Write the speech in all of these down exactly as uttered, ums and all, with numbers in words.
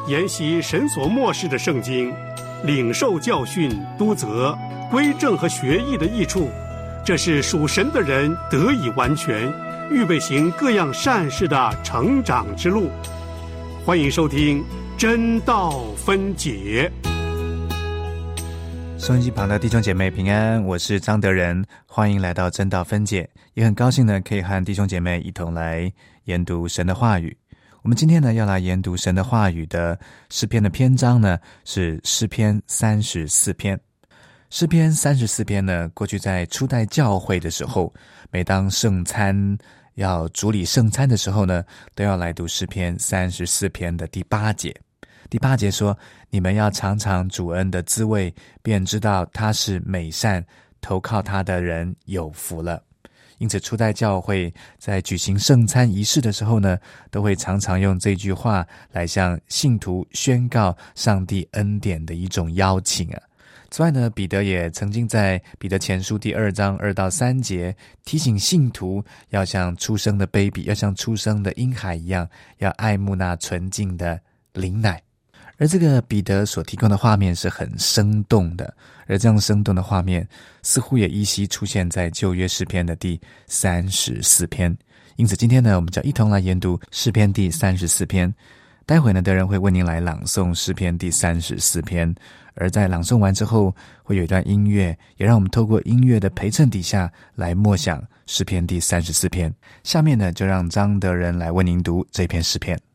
研习神所默示的圣经，领受教训、督责、归正和学艺的益处，这是属神的人得以完全，预备行各样善事的成长之路。欢迎收听真道分解。 收音机旁的弟兄姐妹平安，我是张德仁，欢迎来到真道分解，也很高兴呢可以和弟兄姐妹一同来研读神的话语。我们今天呢要来研读神的话语的诗篇的篇章呢是诗篇三十四篇。诗篇三十四篇呢，过去在初代教会的时候，每当圣餐要主理圣餐的时候呢，都要来读诗篇三十四篇的第八节。第八节说，你们要尝尝主恩的滋味，便知道他是美善，投靠他的人有福了。因此初代教会在举行圣餐仪式的时候呢，都会常常用这句话来向信徒宣告上帝恩典的一种邀请啊。此外呢，彼得也曾经在彼得前书第二章二到三节提醒信徒要像出生的 baby， 要像出生的婴孩一样，要爱慕那纯净的灵奶。而这个彼得所提供的画面是很生动的，而这样生动的画面似乎也依稀出现在旧约诗篇的第三十四篇。因此今天呢，我们就一同来研读诗篇第三十四篇。待会呢，德仁会为您来朗诵诗篇第三十四篇，而在朗诵完之后会有一段音乐，也让我们透过音乐的陪衬底下来默想诗篇第三十四篇。下面呢，就让张德仁来为您读这篇诗篇。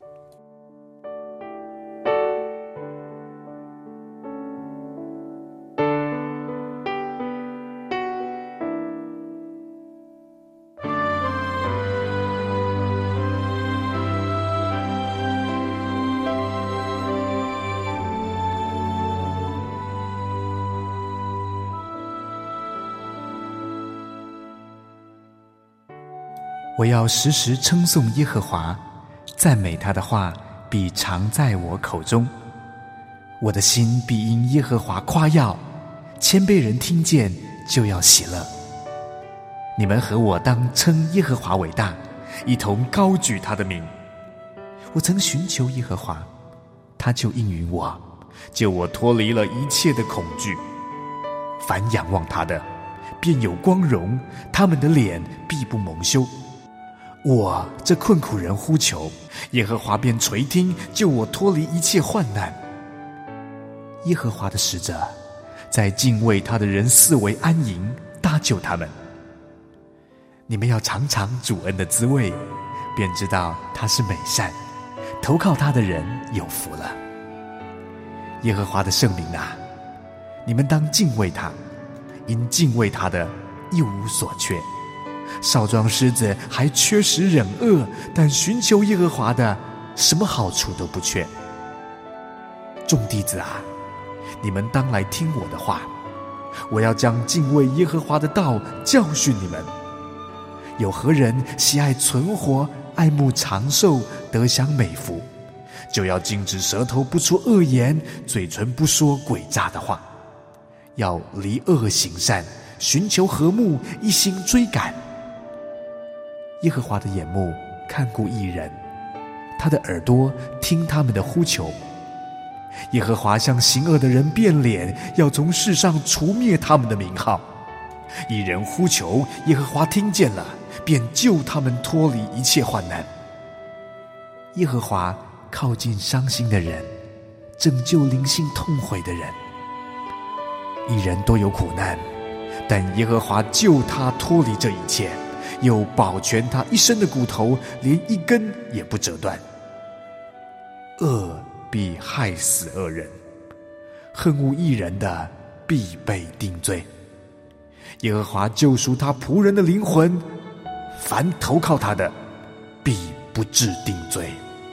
我要时时称颂耶和华，赞美他的话必常在我口中。我的心必因耶和华夸耀，谦卑人听见就要喜乐。你们和我当称耶和华伟大，一同高举他的名。我曾寻求耶和华，他就应允我，救我脱离了一切的恐惧。凡仰望他的，便有光荣，他们的脸必不蒙羞。我这困苦人呼求，耶和华便垂听，救我脱离一切患难。耶和华的使者在敬畏他的人四围安营，搭救他们。你们要尝尝主恩的滋味，便知道他是美善，投靠他的人有福了。耶和华的圣名啊，你们当敬畏他，因敬畏他的一无所缺。少壮狮子还缺食忍饿，但寻求耶和华的什么好处都不缺。众弟子啊，你们当来听我的话，我要将敬畏耶和华的道教训你们。有何人喜爱存活，爱慕长寿，得享美福，就要禁止舌头不出恶言，嘴唇不说诡诈的话，要离恶行善，寻求和睦，一心追赶。耶和华的眼目看顾义人，他的耳朵听他们的呼求。耶和华向行恶的人变脸，要从世上除灭他们的名号。义人呼求，耶和华听见了，便救他们脱离一切患难。耶和华靠近伤心的人，拯救灵性痛悔的人。义人多有苦难，但耶和华救他脱离这一切，又保全他一生的骨头，连一根也不折断。恶必害死恶人，恨恶义人的必被定罪。耶和华救赎他仆人的灵魂，凡投靠他的必不致定罪。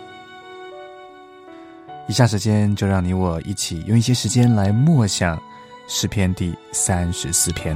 以下时间就让你我一起用一些时间来默想诗篇第三十四篇。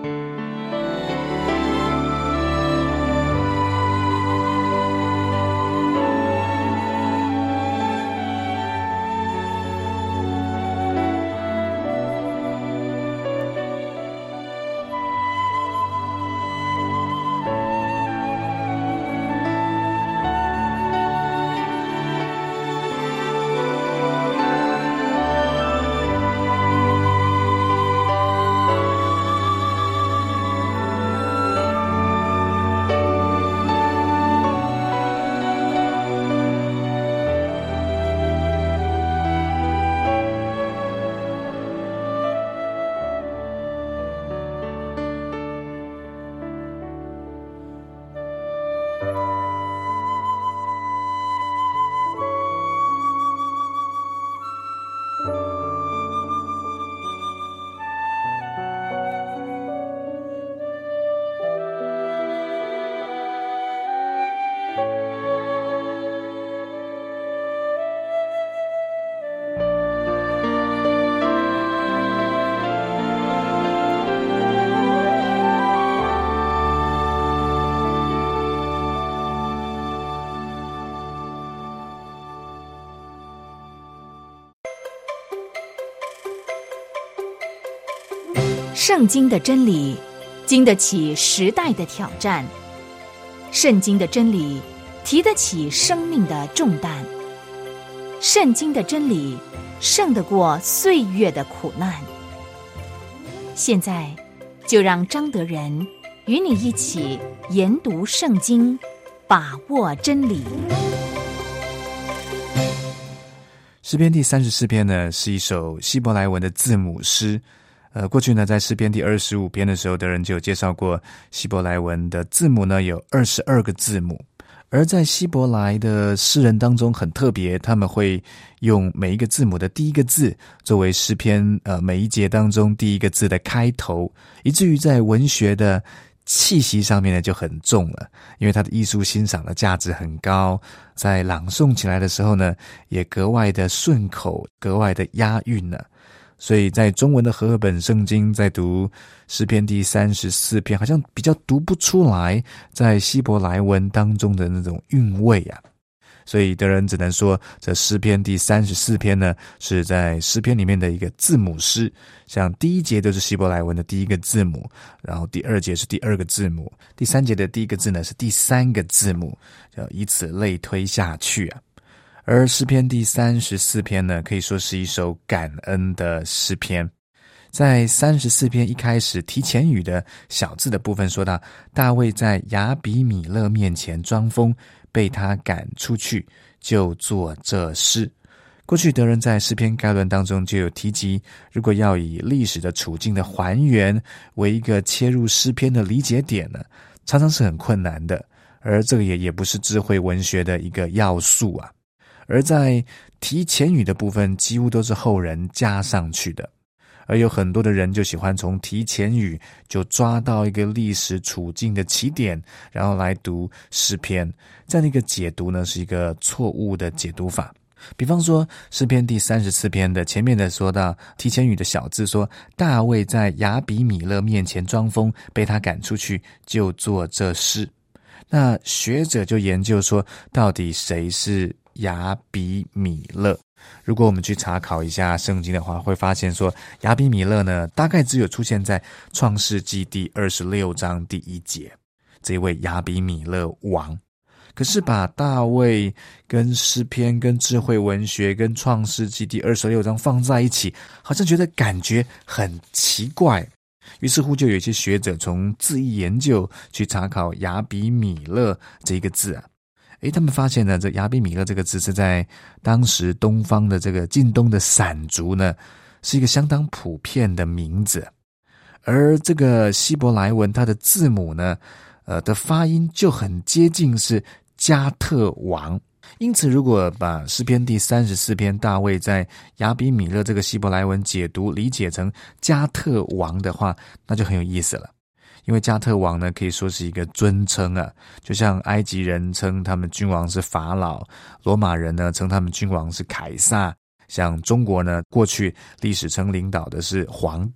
圣经的真理经得起时代的挑战，圣经的真理提得起生命的重担，圣经的真理胜得过岁月的苦难。现在就让张德仁与你一起研读圣经，把握真理。 诗篇第三十四篇呢，是一首希伯来文的字母诗。呃，过去呢，在诗篇第二十五篇的时候，德仁就有介绍过，希伯来文的字母呢有二十二个字母。而在希伯来的诗人当中很特别，他们会用每一个字母的第一个字作为诗篇呃每一节当中第一个字的开头，以至于在文学的气息上面呢就很重了，因为它的艺术欣赏的价值很高，在朗诵起来的时候呢也格外的顺口，格外的押韵呢。所以在中文的和合本圣经在读诗篇第三十四篇，好像比较读不出来在希伯来文当中的那种韵味啊。所以德仁只能说，这诗篇第三十四篇呢是在诗篇里面的一个字母诗，像第一节都是希伯来文的第一个字母，然后第二节是第二个字母，第三节的第一个字呢是第三个字母，就以此类推下去啊。而诗篇第三十四篇呢，可以说是一首感恩的诗篇。在三十四篇一开始提前语的小字的部分说到，大卫在亚比米勒面前装疯，被他赶出去，就作这诗。过去德仁在诗篇概论当中就有提及，如果要以历史的处境的还原为一个切入诗篇的理解点呢，常常是很困难的，而这个也也不是智慧文学的一个要素啊。而在提前语的部分几乎都是后人加上去的，而有很多的人就喜欢从提前语就抓到一个历史处境的起点，然后来读诗篇，这样的一个解读呢是一个错误的解读法。比方说诗篇第三十四篇的前面的说到提前语的小字说，大卫在亚比米勒面前装疯，被他赶出去，就作这诗。那学者就研究说，到底谁是亚比米勒？如果我们去查考一下圣经的话，会发现说亚比米勒呢大概只有出现在创世纪第二十六章第一节，这位亚比米勒王。可是把大卫跟诗篇跟智慧文学跟创世纪第二十六章放在一起，好像觉得感觉很奇怪，于是乎就有一些学者从字义研究去查考亚比米勒这一个字啊。诶，他们发现呢，这亚比米勒这个字是在当时东方的这个近东的散族呢，是一个相当普遍的名字。而这个希伯来文它的字母呢，呃的发音就很接近是加特王。因此如果把诗篇第三十四篇大卫在亚比米勒这个希伯来文解读理解成加特王的话，那就很有意思了。因为加特王呢可以说是一个尊称啊，就像埃及人称他们君王是法老，罗马人呢称他们君王是凯撒，像中国呢过去历史称领导的是皇帝。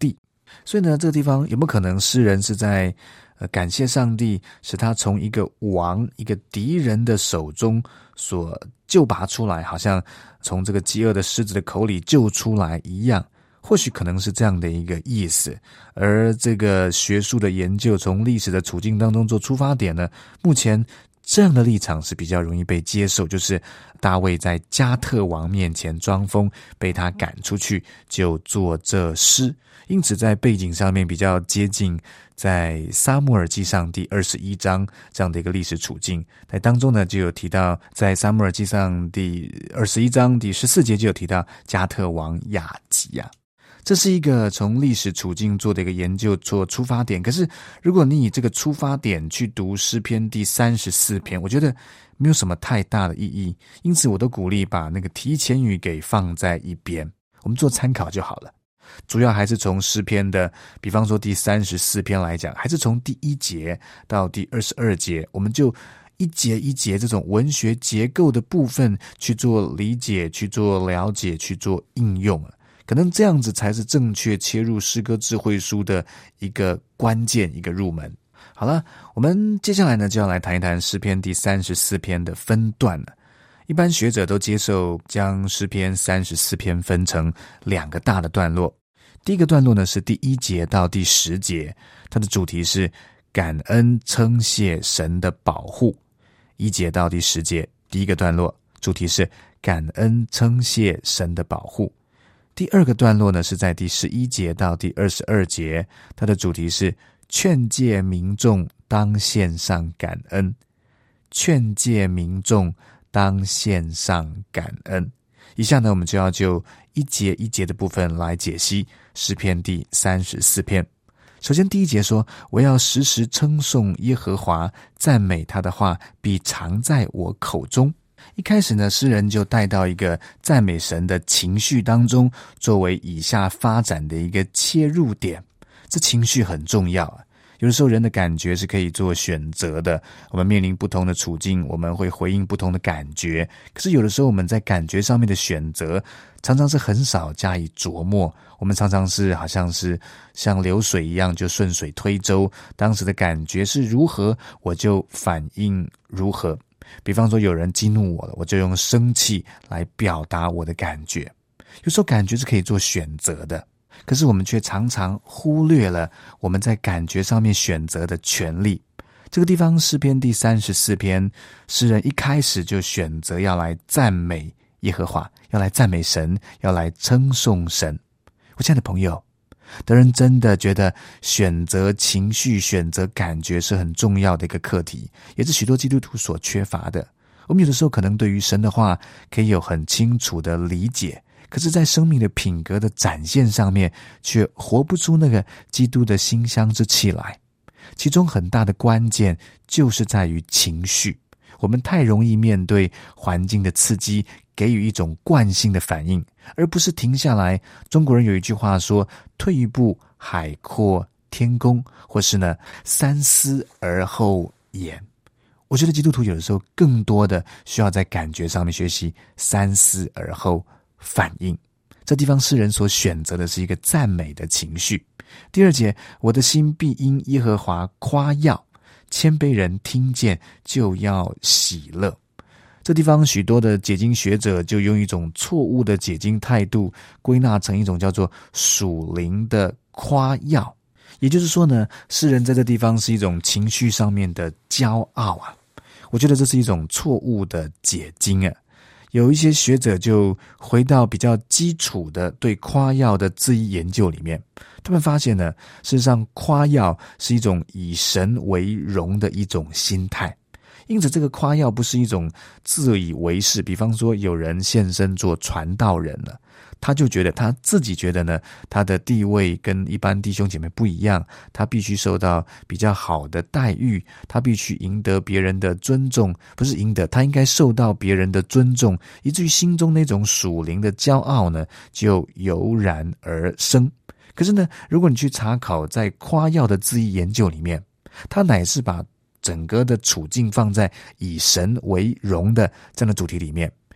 所以呢，这个地方有没有可能诗人是在呃感谢上帝，使他从一个王、一个敌人的手中所救拔出来，好像从这个饥饿的狮子的口里救出来一样？或许可能是这样的一个意思。而这个学术的研究从历史的处境当中做出发点呢，目前这样的立场是比较容易被接受，就是大卫在加特王面前装疯，被他赶出去，就作这诗。因此在背景上面比较接近在撒母耳记上第二十一章这样的一个历史处境。在当中呢，就有提到在撒母耳记上第二十一章第十四节就有提到加特王亚吉啊。这是一个从历史处境做的一个研究做出发点，可是如果你以这个出发点去读诗篇第三十四篇，我觉得没有什么太大的意义，因此我都鼓励把那个提前语给放在一边，我们做参考就好了。主要还是从诗篇的比方说第三十四篇来讲，还是从第一节到第二十二节，我们就一节一节这种文学结构的部分去做理解，去做了解，去做应用，可能这样子才是正确切入诗歌智慧书的一个关键，一个入门。好了，我们接下来呢就要来谈一谈诗篇第三十四篇的分段了。一般学者都接受将诗篇三十四篇分成两个大的段落。第一个段落呢是第一节到第十节，它的主题是感恩称谢神的保护。一节到第十节，第一个段落主题是感恩称谢神的保护。第二个段落呢是在第十一节到第二十二节，它的主题是劝诫民众当献上感恩。劝诫民众当献上感恩。以下呢我们就要就一节一节的部分来解析诗篇第三十四篇。首先第一节说，我要时时称颂耶和华，赞美他的话必常在我口中。一开始呢，诗人就带到一个赞美神的情绪当中，作为以下发展的一个切入点。这情绪很重要啊。有的时候人的感觉是可以做选择的，我们面临不同的处境，我们会回应不同的感觉。可是有的时候我们在感觉上面的选择常常是很少加以琢磨，我们常常是好像是像流水一样就顺水推舟，当时的感觉是如何我就反应如何。比方说有人激怒我了，我就用生气来表达我的感觉。有时候感觉是可以做选择的，可是我们却常常忽略了我们在感觉上面选择的权利。这个地方诗篇第三十四篇，诗人一开始就选择要来赞美耶和华，要来赞美神，要来称颂神。我亲爱的朋友，当人真的觉得选择情绪、选择感觉是很重要的一个课题，也是许多基督徒所缺乏的。我们有的时候可能对于神的话可以有很清楚的理解，可是在生命的品格的展现上面却活不出那个基督的馨香之气来。其中很大的关键就是在于情绪，我们太容易面对环境的刺激，给予一种惯性的反应，而不是停下来。中国人有一句话说，退一步海阔天空，或是呢三思而后言。我觉得基督徒有的时候更多的需要在感觉上面学习三思而后反应。这地方诗人所选择的是一个赞美的情绪。第二节，我的心必因耶和华夸耀，谦卑人听见就要喜乐。这地方许多的解经学者就用一种错误的解经态度归纳成一种叫做属灵的夸耀。也就是说呢，诗人在这地方是一种情绪上面的骄傲啊。我觉得这是一种错误的解经啊。有一些学者就回到比较基础的对夸耀的字义研究里面，他们发现呢，事实上夸耀是一种以神为荣的一种心态。因此这个夸耀不是一种自以为是，比方说有人现身做传道人了，他就觉得他自己觉得呢，他的地位跟一般弟兄姐妹不一样，他必须受到比较好的待遇，他必须赢得别人的尊重，不是赢得，他应该受到别人的尊重，以至于心中那种属灵的骄傲呢，就油然而生。可是呢，如果你去查考在夸耀的字义研究里面，他乃是把整个的处境放在以神为荣的这样的主题里面，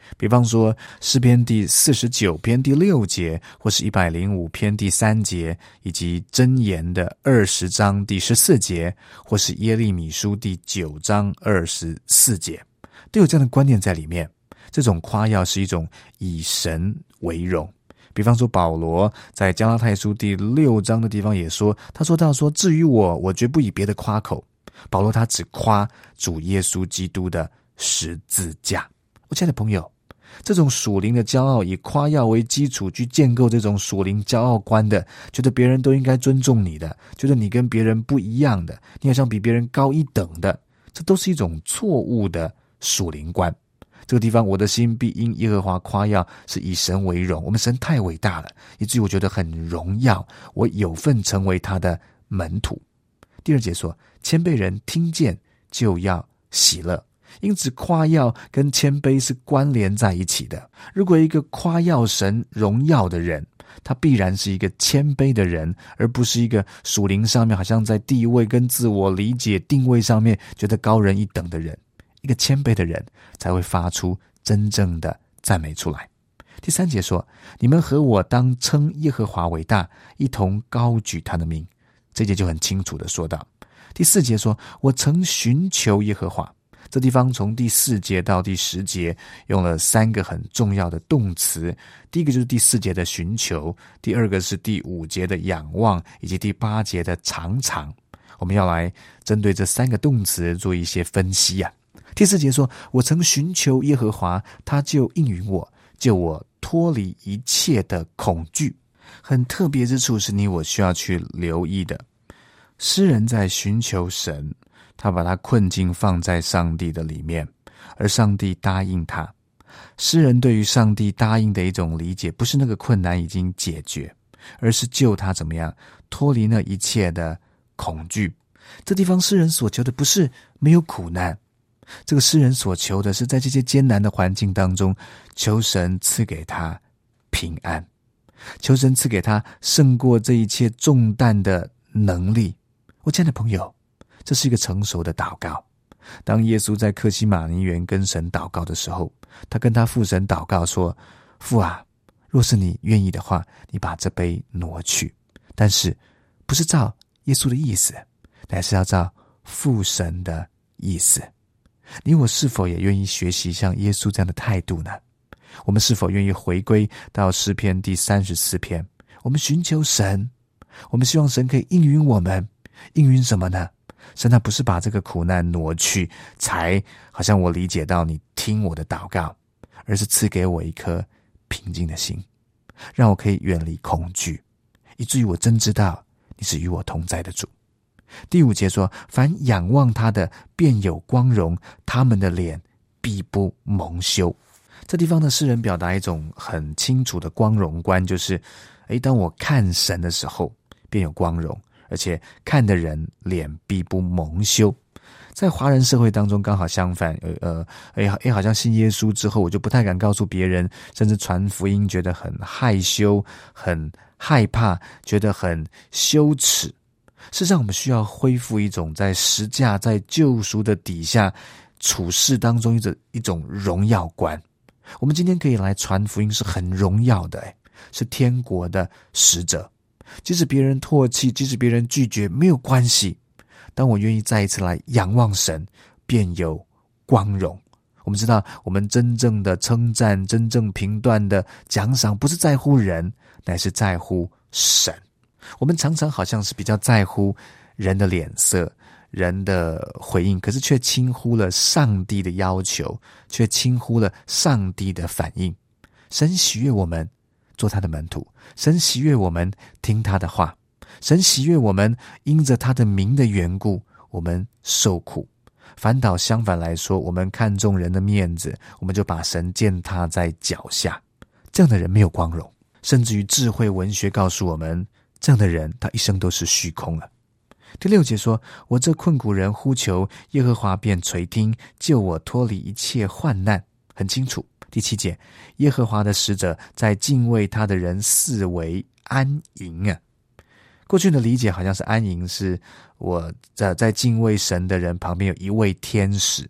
比方说诗篇第四十九篇第六节，或是一百零五篇第三节，以及箴言的二十章第十四节，或是耶利米书第九章二十四节，都有这样的观念在里面。这种夸耀是一种以神为荣。比方说保罗在加拉太书第六章的地方也说，他说到说，至于我，我绝不以别的夸口。保罗他只夸主耶稣基督的十字架。我亲爱的朋友，这种属灵的骄傲，以夸耀为基础去建构这种属灵骄傲观的，觉得别人都应该尊重你的，觉得你跟别人不一样的，你好像比别人高一等的，这都是一种错误的属灵观。这个地方，我的心必因耶和华夸耀，是以神为荣。我们神太伟大了，以至于我觉得很荣耀，我有份成为他的门徒。第二节说，谦卑人听见就要喜乐。因此夸耀跟谦卑是关联在一起的。如果一个夸耀神荣耀的人，他必然是一个谦卑的人，而不是一个属灵上面好像在地位跟自我理解定位上面觉得高人一等的人。一个谦卑的人才会发出真正的赞美出来。第三节说，你们和我当称耶和华为大，一同高举他的名。这节就很清楚的说到。第四节说，我曾寻求耶和华。这地方从第四节到第十节用了三个很重要的动词。第一个就是第四节的寻求，第二个是第五节的仰望，以及第八节的常常。我们要来针对这三个动词做一些分析啊。第四节说，我曾寻求耶和华，他就应允我，救我脱离一切的恐惧。很特别之处是你我需要去留意的。诗人在寻求神，他把他困境放在上帝的里面，而上帝答应他。诗人对于上帝答应的一种理解，不是那个困难已经解决，而是救他怎么样脱离那一切的恐惧。这地方诗人所求的不是没有苦难，这个诗人所求的是在这些艰难的环境当中，求神赐给他平安，求神赐给他胜过这一切重担的能力。我亲爱的朋友，这是一个成熟的祷告。当耶稣在客西马尼园跟神祷告的时候，他跟他父神祷告说，父啊，若是你愿意的话，你把这杯挪去，但是不是照耶稣的意思，乃是要照父神的意思。你我是否也愿意学习像耶稣这样的态度呢？我们是否愿意回归到诗篇第三十四篇，我们寻求神，我们希望神可以应允我们。应允什么呢？神他不是把这个苦难挪去，才好像我理解到你听我的祷告，而是赐给我一颗平静的心，让我可以远离恐惧，以至于我真知道你是与我同在的主。第五节说，凡仰望他的便有光荣，他们的脸必不蒙羞。这地方的诗人表达一种很清楚的光荣观，就是诶，当我看神的时候便有光荣，而且看的人脸必不蒙羞。在华人社会当中刚好相反，呃呃，诶诶，好像信耶稣之后，我就不太敢告诉别人，甚至传福音觉得很害羞、很害怕，觉得很羞耻。事实上，我们需要恢复一种在十架、在救赎的底下处事当中一种一种荣耀观。我们今天可以来传福音，是很荣耀的，诶是天国的使者。即使别人唾弃，即使别人拒绝，没有关系。当我愿意再一次来仰望神，便有光荣。我们知道，我们真正的称赞、真正评断的奖赏，不是在乎人，乃是在乎神。我们常常好像是比较在乎人的脸色、人的回应，可是却轻忽了上帝的要求，却轻忽了上帝的反应。神喜悦我们做他的门徒，神喜悦我们听他的话，神喜悦我们因着他的名的缘故，我们受苦。反倒相反来说，我们看重人的面子，我们就把神践踏在脚下。这样的人没有光荣，甚至于智慧文学告诉我们，这样的人他一生都是虚空了。第六节说，我这困苦人呼求耶和华便垂听，救我脱离一切患难。很清楚。第七节，耶和华的使者在敬畏他的人四围安营啊。过去的理解好像是安营是我在在敬畏神的人旁边有一位天使，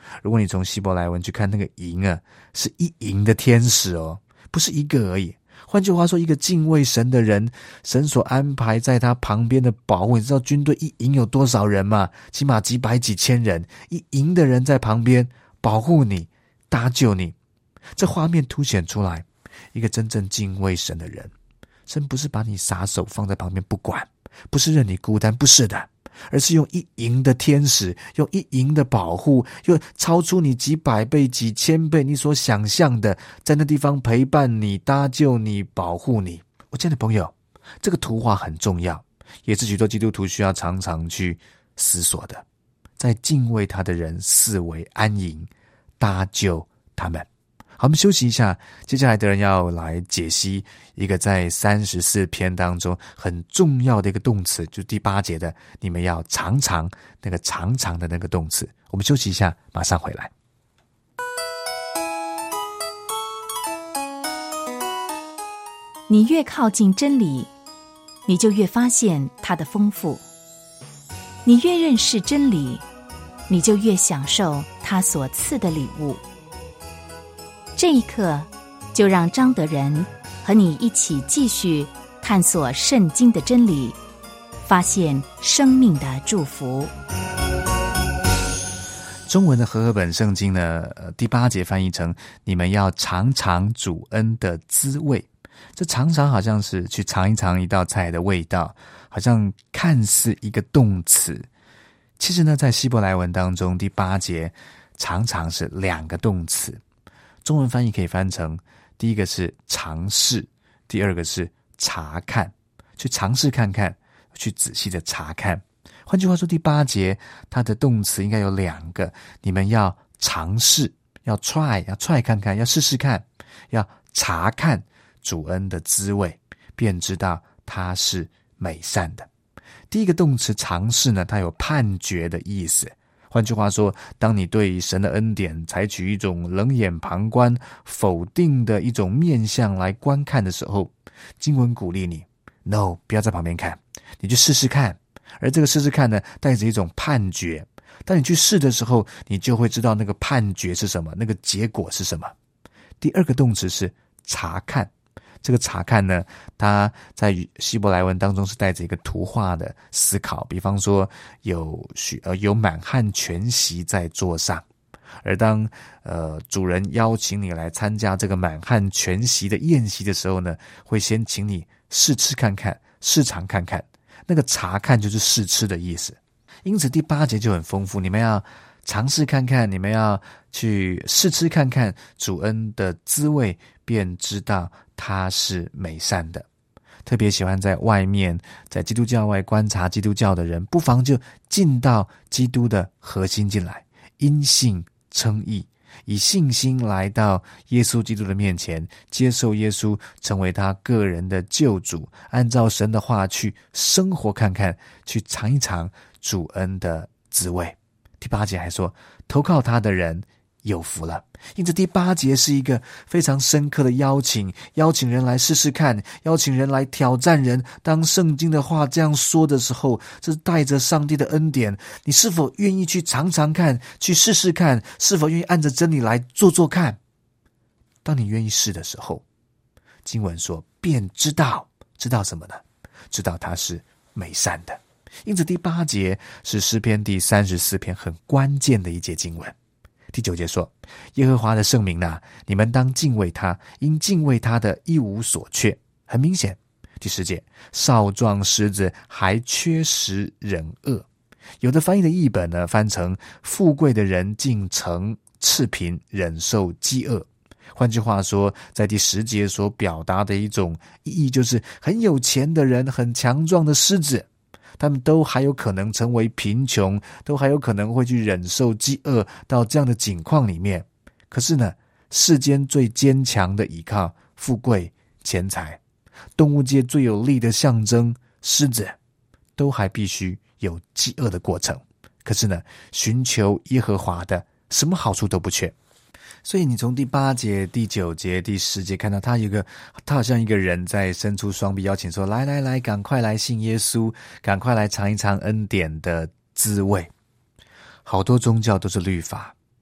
如果你从希伯来文去看那个营啊，是一营的天使哦，不是一个而已。换句话说，一个敬畏神的人，神所安排在他旁边的保护，你知道军队一营有多少人吗？起码几百几千人，一营的人在旁边保护你，搭救你。这画面凸显出来，一个真正敬畏神的人，神不是把你撒手放在旁边不管，不是任你孤单，不是的，而是用一营的天使，用一营的保护，又超出你几百倍几千倍你所想象的，在那地方陪伴你，搭救你，保护你。我亲爱的朋友，这个图画很重要，也是许多基督徒需要常常去思索的。在敬畏他的人四围安营，搭救他们。好，我们休息一下，接下来的人要来解析一个在三十四篇当中很重要的一个动词，就是第八节的你们要常常，那个常常的那个动词。我们休息一下，马上回来。 你越靠近真理，你就越发现它的丰富；你越认识真理，你就越享受它所赐的礼物。这一刻，就让张德仁和你一起继续探索圣经的真理，发现生命的祝福。 中文的和合本圣经呢，呃，第八节翻译成你们要尝尝主恩的滋味。这常常好像是去尝一尝一道菜的味道，好像看似一个动词。其实呢，在希伯来文当中，第八节常常是两个动词。中文翻译可以翻成，第一个是尝试，第二个是查看，去尝试看看，去仔细的查看。换句话说，第八节它的动词应该有两个，你们要尝试，要 try， 要 try 看看，要试试看，要查看主恩的滋味，便知道它是美善的。第一个动词尝试呢，它有判决的意思。换句话说，当你对神的恩典采取一种冷眼旁观、否定的一种面向来观看的时候，经文鼓励你 No， 不要在旁边看，你去试试看。而这个试试看呢，带着一种判决。当你去试的时候，你就会知道那个判决是什么，那个结果是什么。第二个动词是查看。这个查看呢，它在希伯来文当中是带着一个图画的思考，比方说有许呃有满汉全席在桌上，而当呃主人邀请你来参加这个满汉全席的宴席的时候呢，会先请你试吃看看，试尝看看。那个查看就是试吃的意思。因此第八节就很丰富，你们要尝试看看，你们要去试吃看看主恩的滋味，便知道它是美善的。特别喜欢在外面，在基督教外观察基督教的人，不妨就进到基督的核心进来，因信称义，以信心来到耶稣基督的面前，接受耶稣成为他个人的救主，按照神的话去生活看看，去尝一尝主恩的滋味。第八节还说，投靠他的人有福了。因此第八节是一个非常深刻的邀请，邀请人来试试看，邀请人来挑战人。当圣经的话这样说的时候，这是带着上帝的恩典，你是否愿意去尝尝看，去试试看，是否愿意按着真理来做做看。当你愿意试的时候，经文说便知道，知道什么呢？知道它是美善的。因此第八节是诗篇第三十四篇很关键的一节经文。第九节说，耶和华的圣名啊，你们当敬畏他，因敬畏他的一无所缺。很明显。第十节，少壮狮子还缺食忍饿。有的翻译的译本呢，翻成富贵的人竟成赤贫，忍受饥饿。换句话说，在第十节所表达的一种意义，就是很有钱的人，很强壮的狮子，他们都还有可能成为贫穷，都还有可能会去忍受饥饿到这样的境况里面。可是呢，世间最坚强的依靠富贵钱财，动物界最有力的象征狮子，都还必须有饥饿的过程。可是呢，寻求耶和华的什么好处都不缺。所以你从第八节、第九节、第十节看到他有一个，他好像一个人在伸出双臂邀请说，来来来，赶快来信耶稣，赶快来尝一尝恩典的滋味。好多宗教都是律法，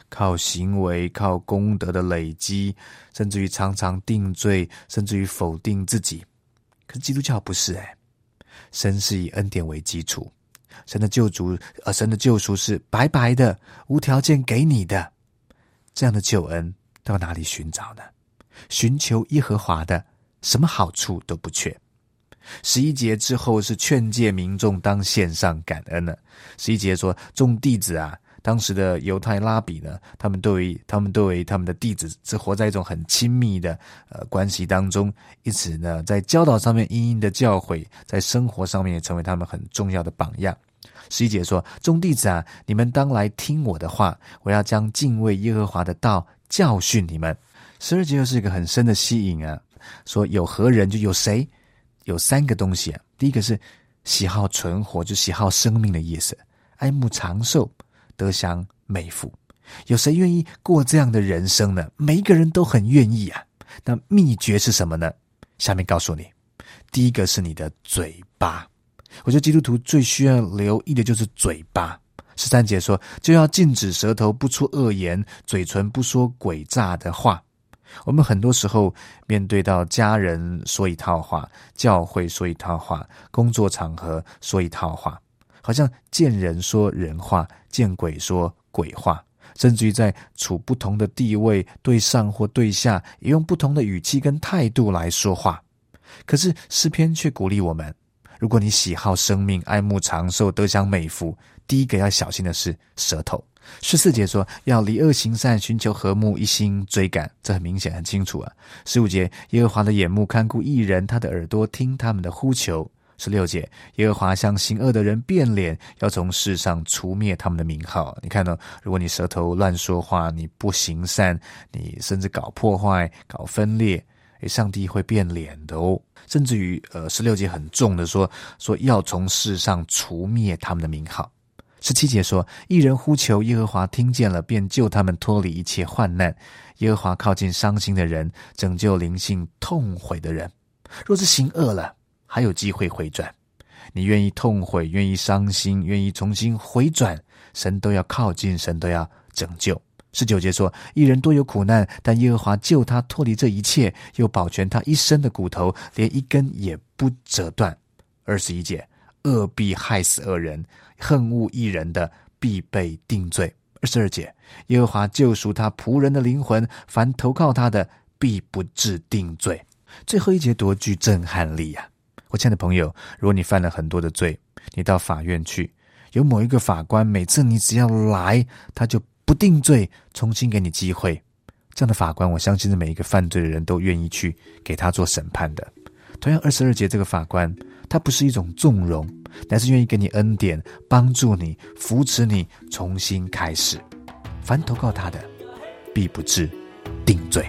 靠行为、靠功德的累积，甚至于常常定罪，甚至于否定自己。可是基督教不是诶，神是以恩典为基础，神的救赎，呃，神的救赎是白白的、无条件给你的。这样的救恩到哪里寻找呢？寻求耶和华的，什么好处都不缺。十一节之后是劝诫民众当献上感恩了。十一节说，众弟子啊，当时的犹太拉比呢，他们对于他们对于他们的弟子是活在一种很亲密的呃关系当中，因此呢，在教导上面殷殷的教诲，在生活上面也成为他们很重要的榜样。十一节说，众弟子啊，你们当来听我的话，我要将敬畏耶和华的道教训你们。十二节又是一个很深的吸引啊，说有何人就有谁，有三个东西啊。第一个是喜好存活，就喜好生命的意思，爱慕长寿，得享美福。有谁愿意过这样的人生呢？每一个人都很愿意啊。那秘诀是什么呢？下面告诉你，第一个是你的嘴巴。我觉得基督徒最需要留意的就是嘴巴。十三节说，就要禁止舌头不出恶言，嘴唇不说诡诈的话。我们很多时候面对到家人说一套话，教会说一套话，工作场合说一套话，好像见人说人话，见鬼说鬼话，甚至于在处不同的地位，对上或对下，也用不同的语气跟态度来说话。可是诗篇却鼓励我们，如果你喜好生命，爱慕长寿，得享美福，第一个要小心的是舌头。十四节说，要离恶行善，寻求和睦，一心追赶。这很明显很清楚啊。十五节，耶和华的眼目看顾义人，他的耳朵听他们的呼求。十六节，耶和华向行恶的人变脸，要从世上除灭他们的名号。你看到、哦、如果你舌头乱说话，你不行善，你甚至搞破坏，搞分裂，上帝会变脸的哦。甚至于呃，十六节很重的说，说要从世上除灭他们的名号。十七节说，义人呼求，耶和华听见了，便救他们脱离一切患难。耶和华靠近伤心的人，拯救灵性痛悔的人。若是行恶了，还有机会回转。你愿意痛悔，愿意伤心，愿意重新回转，神都要靠近，神都要拯救。十九节说，义人多有苦难，但耶和华救他脱离这一切，又保全他一身的骨头，连一根也不折断。二十一节，恶必害死恶人，恨恶义人的必被定罪。二十二节，耶和华救赎他仆人的灵魂，凡投靠他的必不致定罪。最后一节多具震撼力啊！我亲爱的朋友，如果你犯了很多的罪，你到法院去，有某一个法官，每次你只要来，他就不定罪，重新给你机会。这样的法官，我相信是每一个犯罪的人都愿意去给他做审判的。同样二十二节这个法官，他不是一种纵容，乃是愿意给你恩典，帮助你，扶持你重新开始。凡投靠他的必不致定罪。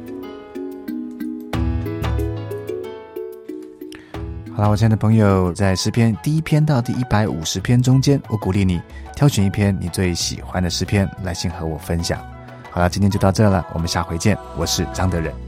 好了，我亲爱的朋友，在诗篇第一篇到第一百五十篇中间，我鼓励你挑选一篇你最喜欢的诗篇来信和我分享。好了，今天就到这了，我们下回见。我是张德仁。